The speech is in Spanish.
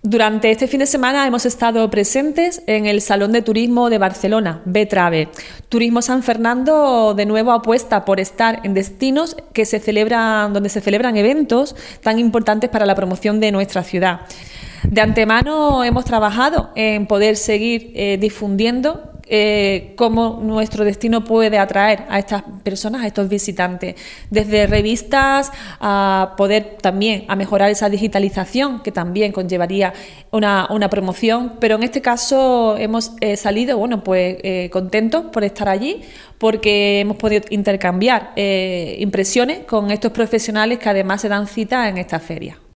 Durante este fin de semana hemos estado presentes en el Salón de Turismo de Barcelona, B-Travel. Turismo San Fernando de nuevo apuesta por estar en destinos donde se celebran eventos tan importantes para la promoción de nuestra ciudad. De antemano hemos trabajado en poder seguir difundiendo cómo nuestro destino puede atraer a estas personas, a estos visitantes, desde revistas a poder también a mejorar esa digitalización que también conllevaría una promoción, pero en este caso hemos salido contentos por estar allí, porque hemos podido intercambiar impresiones con estos profesionales que además se dan cita en esta feria.